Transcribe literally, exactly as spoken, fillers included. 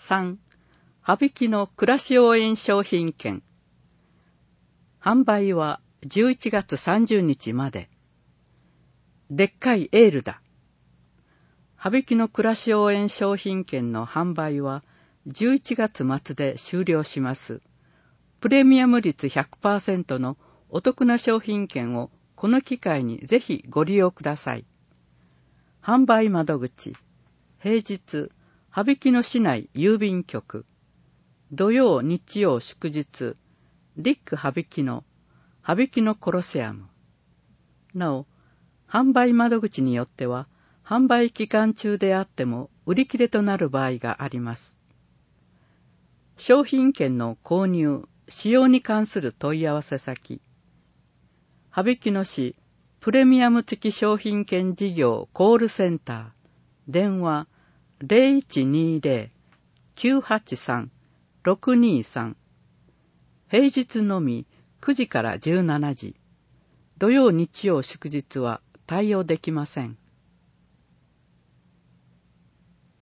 さん、羽曳の暮らし応援商品券。販売はじゅういちがつさんじゅうにちまで。でっかいエールだ。羽曳の暮らし応援商品券の販売はじゅういちがつ末で終了します。プレミアム率 ひゃくパーセント のお得な商品券をこの機会にぜひご利用ください。販売窓口、平日、羽曳野市内郵便局、土曜、日曜、祝日、リック羽曳野、羽曳野コロセアム。なお、販売窓口によっては、販売期間中であっても売り切れとなる場合があります。商品券の購入、使用に関する問い合わせ先、羽曳野市プレミアム付き商品券事業コールセンター、電話 ゼロいちにゼロ きゅうはちさん ろくにさん、平日のみくじからじゅうしちじ、土曜日曜祝日は対応できません。